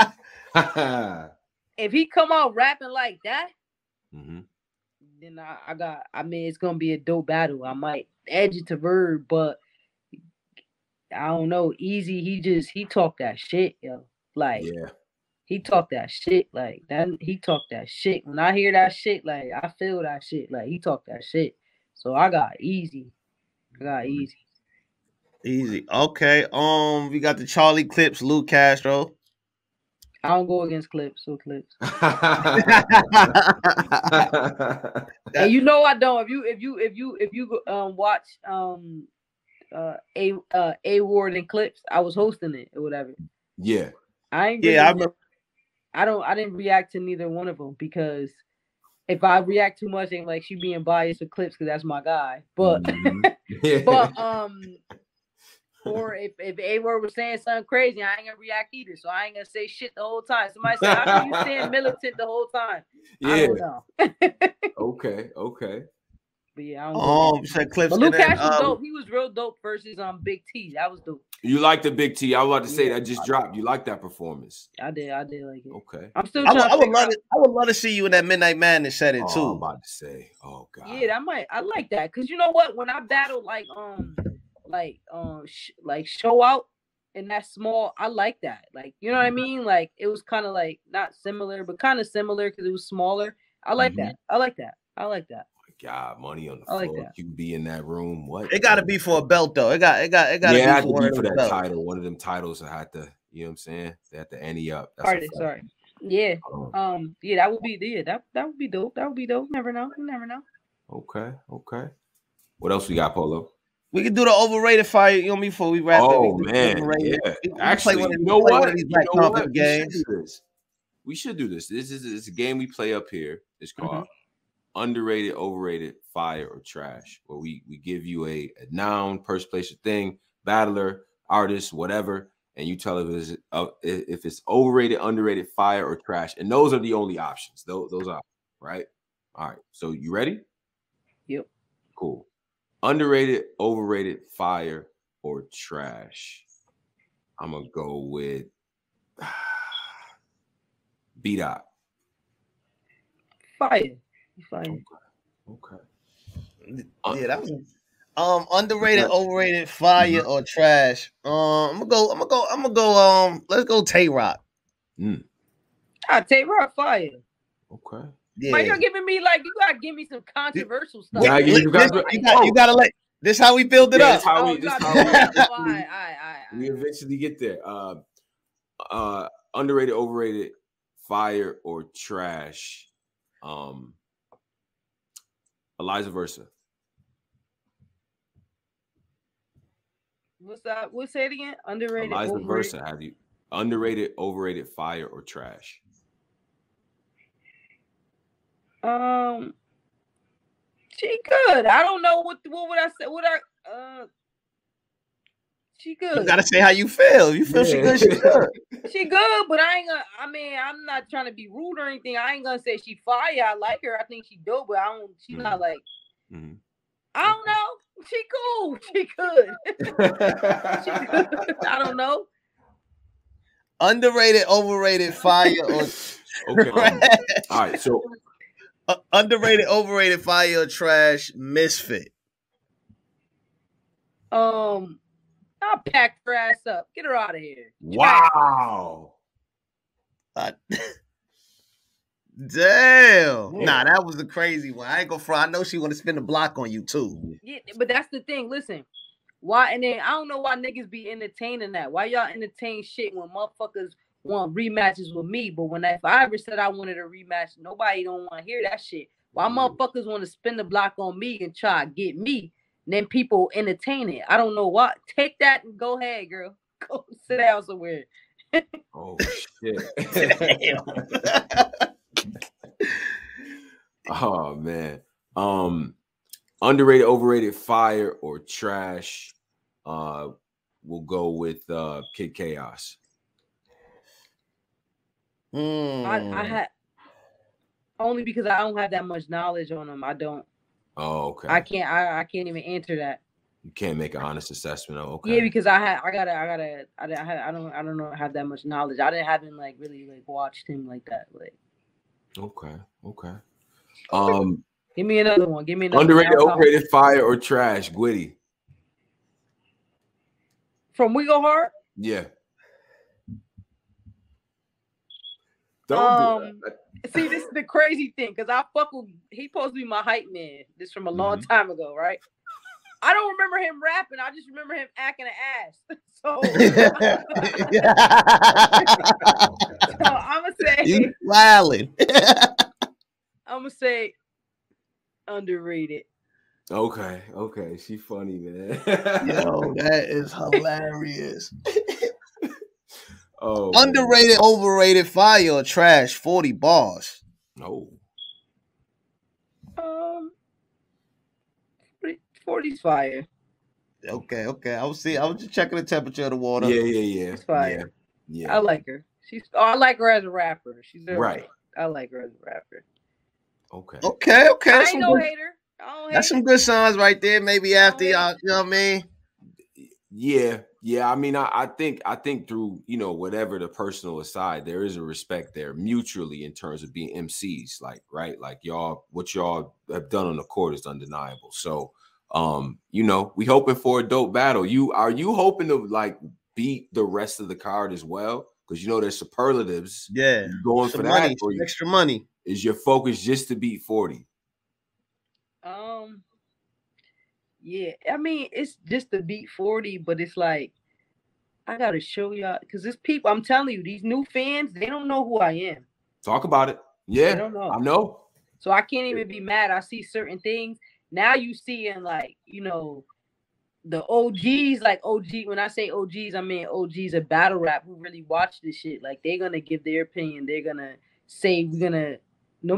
If he come out rapping like that, hmm then I, I got. I mean, it's gonna be a dope battle. I might edge it to Verb, but I don't know. Easy, he just he talk that shit, yo. Like Yeah. he talk that shit, like that. He talk that shit. When I hear that shit, like I feel that shit. Like he talk that shit. So I got Easy. I got Easy. Easy. Okay. Um, we got the Charlie Clips, Luke Castro. I don't go against Clips. So Clips. And you know I don't. If you if you if you if you um watch um uh a uh a Ward and Clips, I was hosting it or whatever. Yeah. I ain't Yeah, really, I remember. I don't I didn't react to neither one of them because if I react too much, I'm like she being biased with Clips because that's my guy. But Mhm. Yeah. but um or if if A Word was saying something crazy, I ain't gonna react either. So I ain't gonna say shit the whole time. Somebody said, "How can you stand militant the whole time?" I Yeah. don't know. Okay. Okay. But yeah, I don't know. Um, said Clips. But Luke and then, Cash was um, dope. He was real dope versus um Big T. That was dope. You like the Big T? I was about to say Yeah. that just dropped. You like that performance? I did. I did like it. Okay. I'm still I trying would, to I would figure love out. to. I would love to see you in that Midnight Madness setting Oh, I'm too. about to say. Oh God. Yeah, that might. I like that because you know what? When I battled like um like um sh- like show out in that small, I like that. Like you know what I mean? Like it was kind of like not similar, but kind of similar because it was smaller. I like Mhm. that. I like that. I like that. God, money on the I like floor. that. Q B in that room. What? It got to be for a belt though. It got. It got. It got to yeah, it be had for to one be of for them that belts. title. One of them titles that had to. You know what I'm saying? They had to ante up. That's a Artist, fact. sorry. Yeah. Um, Um. Yeah, that would be. Yeah, that that would be dope. That would be dope. Never know. You never know. okay. Okay. What else we got, Polo? We can do the overrated fight. You know me before we wrap it. Oh We can do man, overrated. yeah. We can Actually, play one of, you we know play what? one of these You Black know what? Compass We should games. do this. We should do this. This is it's a game we play up here. It's called underrated, overrated, fire, or trash. Where we we give you a, a noun, person, place, or thing, battler, artist, whatever, and you tell if it's uh, if it's overrated, underrated, fire, or trash. And those are the only options. Those those are right. All right. So you ready? Yep. Cool. Underrated, overrated, fire, or trash. I'm gonna go with B-Dot. Fire. Fire. Okay. okay. Yeah, that was um underrated, overrated, fire, or trash. Um, I'm gonna go. I'm gonna go. I'm gonna go. Um, let's go. Tay Rock. Mm. I Tay Rock fire. Okay. Yeah. Why you giving me like you gotta give me some controversial you, stuff? Yeah, you, you, got, you, got, you gotta let. This how we build it yeah, up. This how oh, we. This how how we, we, I, I, I, we eventually get there. Uh, uh, underrated, overrated, fire, or trash. Um, Eliza Versa. What's that? What's that again? Underrated. Eliza overrated? Versa. Have you underrated, overrated, fire, or trash? Um, she good. I don't know what what would I say. What I uh, she good. You gotta say how you feel. You feel yeah. she good. She good. She good, but I ain't gonna. I mean, I'm not trying to be rude or anything. I ain't gonna say she fire. I like her. I think she dope, but I don't. She's mm-hmm. not like. Mm-hmm. I don't know. She cool. She good. She good. I don't know. Underrated, overrated, fire, or okay. Um, all right. So uh, underrated, overrated, fire, or trash, misfit. Um, I'll pack her ass up. Get her out of here. Wow. Uh, Damn. Yeah. Nah, that was a crazy one. I ain't gonna front. I know she want to spin the block on you too. Yeah, but that's the thing. Listen, why? And then I don't know why niggas be entertaining that. Why y'all entertain shit when motherfuckers want rematches with me? But when I, if I ever said I wanted a rematch, nobody don't want to hear that shit. Why motherfuckers want to spin the block on me and try to get me? And then people entertain it. I don't know what. Take that and go ahead, girl. Go sit down somewhere. Oh shit. Oh man. Um underrated, overrated, fire, or trash. Uh we'll go with uh Kid Chaos. Mm. I, I had only because I don't have that much knowledge on them. I don't. Oh, okay. I can't I, I can't even answer that. You can't make an honest assessment. Oh, okay. Yeah, because I had I gotta I gotta I, I, I don't I don't know have that much knowledge. I didn't haven't like really like watched him like that. Like okay, okay. Um give me another one. Give me another underrated, one. overrated, fire, or trash, Gwitty. From We Go Hard? Yeah. Don't um do that. See, this is the crazy thing, because I fuck with he supposed to be my hype man. This from a long mm-hmm. time ago, right? I don't remember him rapping. I just remember him acting an ass. So, so I'm gonna say you smiling. I'm gonna say underrated. Okay, okay, she funny, man. Yo, that is hilarious. Oh, underrated, man. Overrated, fire, or trash, forty bars. No. Um, forty's fire. Okay, okay. I was see. I was just checking the temperature of the water. Yeah, yeah, yeah. It's fire. Yeah, yeah. I like her. She's. Oh, I like her as a rapper. She's right. right. I like her as a rapper. Okay. Okay. Okay. I That's ain't no good, hater. I don't hate that's some good signs right there. Maybe after hate. y'all, you know what I mean? Yeah, yeah. I mean, I, I think, I think through, you know, whatever the personal aside, there is a respect there mutually in terms of being M Cs. Like, right, like y'all, what y'all have done on the court is undeniable. So, um, you know, we hoping for a dope battle. You are you hoping to like beat the rest of the card as well? Because you know there's superlatives. Yeah, you going some for money, that, or you, extra money. Is your focus just to beat forty? Um. Yeah, I mean, it's just to beat forty, but it's like, I got to show y'all, because this people, I'm telling you, these new fans, they don't know who I am. Talk about it. Yeah, they don't know. I know. So I can't even be mad. I see certain things. Now you see in like, you know, the O Gs, like O G, when I say O Gs, I mean O Gs of battle rap who really watch this shit. Like, they're going to give their opinion. They're going to say, we're going to, nobody,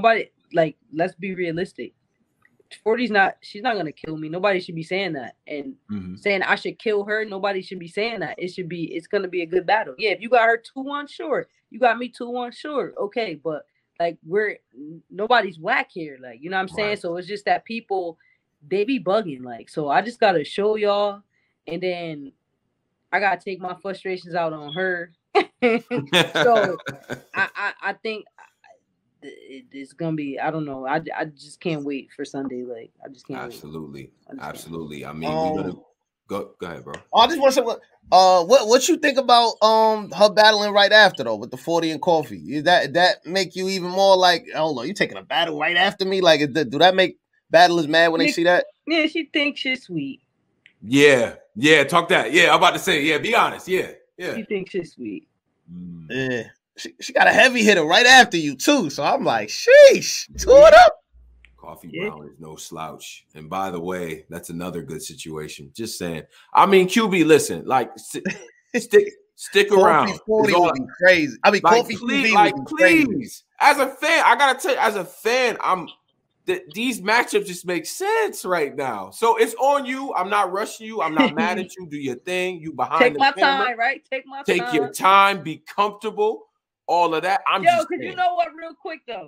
like, let's be realistic. forty's not, she's not gonna kill me. Nobody should be saying that. And mm-hmm. saying I should kill her, nobody should be saying that. It should be, it's gonna be a good battle. Yeah, if you got her two one, sure. You got me two one, sure. Okay, but like we're nobody's whack here. Like, you know what I'm saying? Right. So it's just that people, they be bugging. Like, so I just gotta show y'all, and then I gotta take my frustrations out on her. So I, I I think it, it's gonna be, I don't know. I, I just can't wait for Sunday. Like, I just can't. Absolutely, wait. I absolutely. Can't. I mean, um, we gonna go. Go ahead, bro. I just want to say, uh, what what you think about um her battling right after though with the forty and Coffee? Is that that make you even more like, oh no, you taking a battle right after me? Like, do that make battlers mad when they see that? Yeah, she thinks she's sweet. Yeah, yeah. Talk that. Yeah, I'm about to say. Yeah, be honest. Yeah, yeah. She thinks she's sweet. Mm. Yeah. She, she got a heavy hitter right after you too, so I'm like, sheesh, tore it up. Coffee yeah. Brown is no slouch, and by the way, that's another good situation. Just saying. I mean, Q B, listen, like st- stick stick around. forty would be crazy. I mean, like, Coffee please, Q B like would be please. Crazy. As a fan, I gotta tell you, as a fan, I'm th- these matchups just make sense right now. So it's on you. I'm not rushing you. I'm not mad at you. Do your thing. You behind Take the my camera. time, right? Take my Take time. Take your time. Be comfortable. All of that. I'm Yo, just because you know what, real quick though.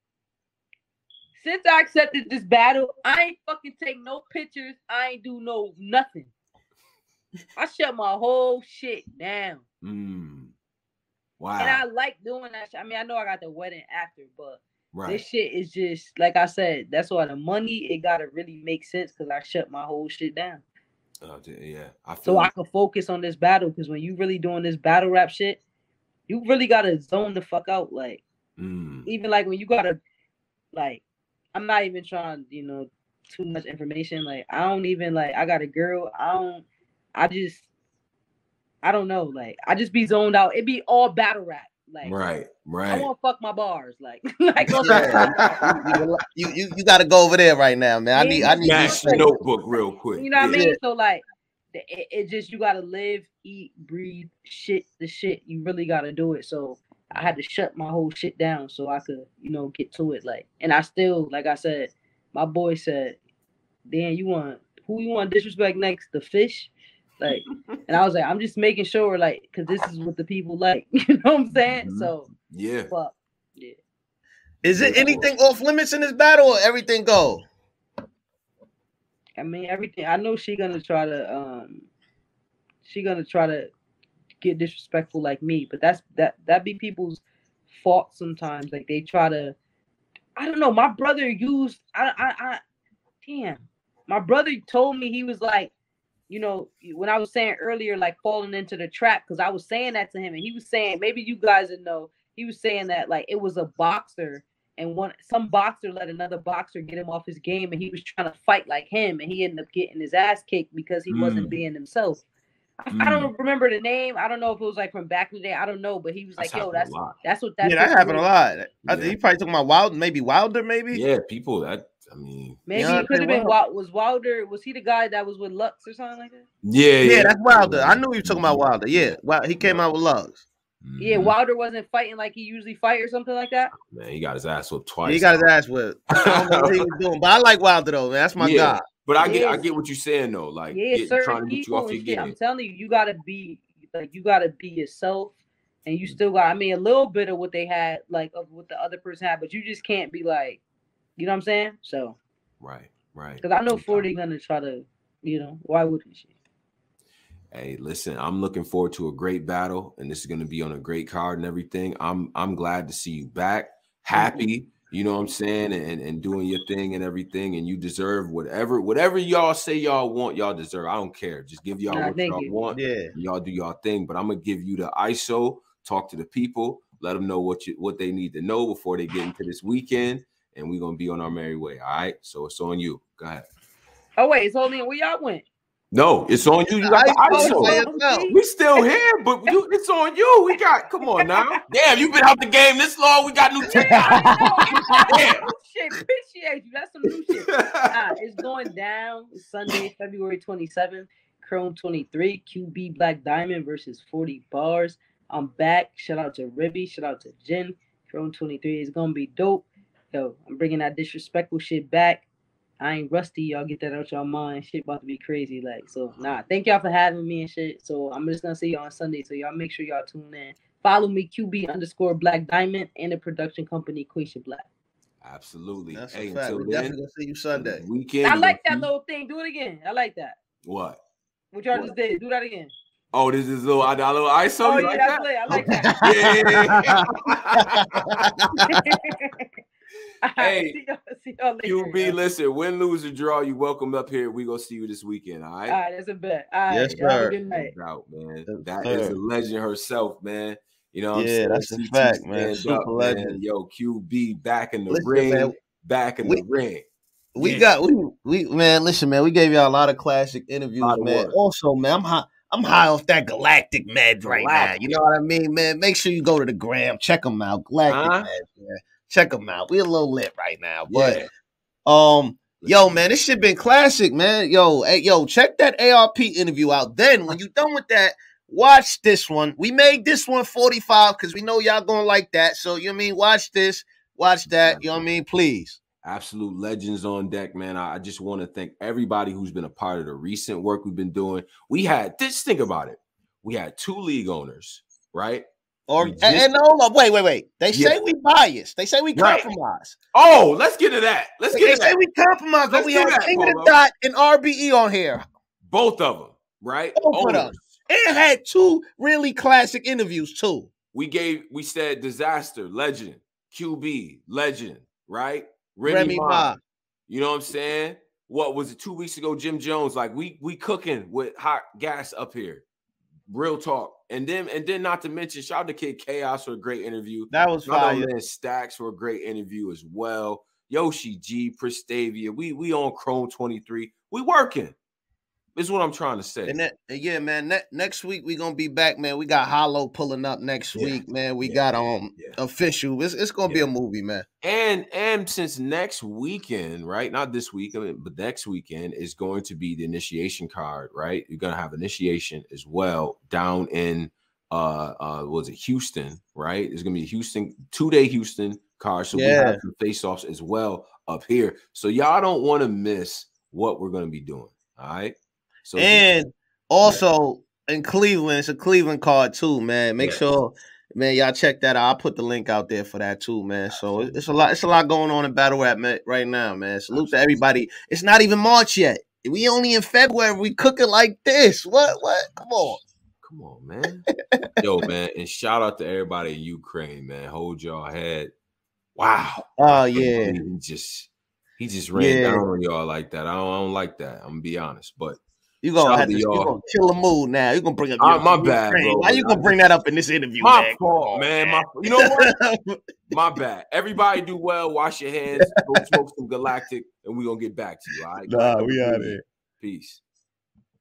Since I accepted this battle, I ain't fucking take no pictures. I ain't do no nothing. I shut my whole shit down. Mm. Wow. And I like doing that shit. I mean, I know I got the wedding after, but right. this shit is just, like I said, that's why the money, it gotta really make sense because I shut my whole shit down. Uh, yeah. I feel so like- I can focus on this battle, because when you really doing this battle rap shit, you really gotta zone the fuck out. Like, mm. even like when you gotta, like, I'm not even trying, you know, too much information. Like, I don't even, like, I got a girl. I don't, I just, I don't know. Like, I just be zoned out. It be all battle rap. Like, right, right. I want to fuck my bars. Like, like yeah. you, you, you got to go over there right now, man. I need, I need Dash the notebook real quick. You know what yeah. I mean? So, like, it, it just, you got to live, eat, breathe, shit, the shit. You really got to do it. So, I had to shut my whole shit down so I could, you know, get to it. Like, and I still, like I said, my boy said, Dan, you want, who you want to disrespect next? The Fish? Like, and I was like, I'm just making sure, like, because this is what the people like. You know what I'm saying? Mm-hmm. So, yeah. But, yeah. Is it anything off limits in this battle or everything go? I mean, everything. I know she gonna try to, um, she gonna try to get disrespectful like me, but that's that that be people's fault sometimes. Like, they try to, I don't know. My brother used, I, I, I, damn. My brother told me, he was like, you know, when I was saying earlier, like falling into the trap, because I was saying that to him, and he was saying, maybe you guys would know, he was saying that like it was a boxer, and one some boxer let another boxer get him off his game, and he was trying to fight like him, and he ended up getting his ass kicked because he mm. wasn't being himself. I, mm. I don't remember the name. I don't know if it was like from back in the day. I don't know, but he was that's like, "Yo, that's that's what that." Yeah, that happened a lot. I think he probably talking about Wild, maybe Wilder, maybe. Yeah, people that. I mean, maybe it could have been Wild, was Wilder. Was he the guy that was with Lux or something like that? Yeah, yeah, yeah. that's Wilder. I knew you were talking about Wilder. Yeah, well, he came out with Lux. Mm-hmm. Yeah, Wilder wasn't fighting like he usually fight or something like that. Man, he got his ass whipped twice. He got his ass whipped. I don't know what he was doing, but I like Wilder though, man. That's my yeah, guy. But I get, I get what you're saying though. Like, yeah, get, trying to get you off your game. I'm telling you, you gotta be like, you gotta be yourself, and you still got. I mean, a little bit of what they had, like of what the other person had, but you just can't be like, you know what I'm saying? So, right. Right. Because I know forty gonna try to, you know, why wouldn't she? Hey, listen, I'm looking forward to a great battle, and this is going to be on a great card and everything. I'm I'm glad to see you back, happy, mm-hmm. you know what I'm saying, and, and doing your thing and everything, and you deserve whatever whatever y'all say y'all want, y'all deserve. I don't care. Just give y'all nah, what y'all you. want. Yeah. Y'all do y'all thing, but I'm going to give you the I S O, talk to the people, let them know what you what they need to know before they get into this weekend. And we're gonna be on our merry way. All right. So it's on you. Go ahead. Oh wait, it's only where y'all went. No, it's on you. You got the I S O. We still here, but you, it's on you. We got. Come on now. Damn, you've been out the game this long. We got new shit. Damn. Shit, appreciate you. That's some new shit. Nah, it's going down Sunday, February twenty-seventh. Chrome twenty-three. Q B Black Diamond versus forty Bars. I'm back. Shout out to Ribby. Shout out to Jen. Chrome twenty-three is gonna be dope. yo, I'm bringing that disrespectful shit back. I ain't rusty. Y'all get that out y'all mind. Shit about to be crazy. Like, so, nah. Thank y'all for having me and shit. So, I'm just going to see y'all on Sunday. So, y'all make sure y'all tune in. Follow me, Q B underscore Black Diamond, and the production company, Quisha Black. Absolutely. That's hey, a fact. until We then, definitely going to see you Sunday. Weekend. I like that little thing. Do it again. I like that. What? What y'all What? just did. Do that again. Oh, this is a little, a little I S O. Oh, You yeah, like that's that? lit. I like that. Yeah. Hey, see y'all, see y'all later, Q B, yo. listen, win, lose, or draw, you welcome up here. We gonna see you this weekend, all right? All right, that's a bet. All right, yes, y'all have a sir. good night. No doubt, man. Yes, that sir. is the legend herself, man. You know what Yeah, I'm saying? that's a C T fact, man. stand Super up, legend. man. Yo, Q B back in the Listen, ring. man, back in we, the ring. We Yeah. got we we man, listen, man, we gave y'all a lot of classic interviews, of man. work. Also, man, I'm high, I'm high off that galactic med right now. Galactic. You know what I mean, man? Make sure you go to the gram, check them out. Galactic Huh? Med, man. Check them out. We a little lit right now. But Yeah. um, yo, man, this shit been classic, man. Yo, hey, yo, check that A R P interview out. Then when you done with that, watch this one. We made this one forty-five because we know y'all gonna like that. So you know what I mean, watch this, watch that, you know what I mean, please. Absolute legends on deck, man. I, I just want to thank everybody who's been a part of the recent work we've been doing. We had, just think about it. We had two league owners, right? Or just, and, and hold up, wait, wait, wait. They yeah. say we biased. They say we right. compromise. Oh, let's get to that. Let's they get they to say that. we compromise, but let's we have that, King Polo. of the Dot and R B E on here. Both of them, right? Both owners. of them. And had two really classic interviews too. We gave, we said Disaster, legend, Q B, legend, right? Remy, Remy Ma. Ma. You know what I'm saying? What was it two weeks ago? Jim Jones, like we we cooking with hot gas up here. Real talk. And then and then not to mention, shout out to Kid Chaos for a great interview. That was shout fire. out man Stacks for a great interview as well. Yoshi G, Prestavia. We we on Chrome twenty-three. We working. This is what I'm trying to say. And that, yeah, man. Ne- next week we gonna be back, man. We got Hollow pulling up next yeah. week, man. We yeah. got um yeah. official. It's it's gonna yeah. be a movie, man. And and since next weekend, right? Not this week, I mean, but next weekend is going to be the initiation card, right? You're gonna have initiation as well down in uh uh what was it Houston, right? It's gonna be a Houston two-day Houston card. So yeah. we have some face-offs as well up here. So y'all don't want to miss what we're gonna be doing. All right. So and also yeah. in Cleveland, it's a Cleveland card too, man. Make yeah. sure, man, y'all check that out. I'll put the link out there for that too, man. So Absolutely. it's a lot, it's a lot going on in battle rap right now, man. Salute Absolutely. to everybody. It's not even March yet. We only in February. We cooking like this. What? What? Come on. Come on, man. Yo, man, and shout out to everybody in Ukraine, man. Hold y'all head. Wow. Oh yeah. He just he just ran yeah. down on y'all like that. I don't, I don't like that. I'm gonna be honest, but. You gonna have to, you gonna kill the mood now. You gonna bring up your, uh, my bad, bro. Why you gonna bring that up in this interview? My man? fault, on, man. man. My, you know what? My bad. Everybody do well. Wash your hands. Go smoke some Galactic, and we gonna get back to you. All right. Nah, we out here. Peace.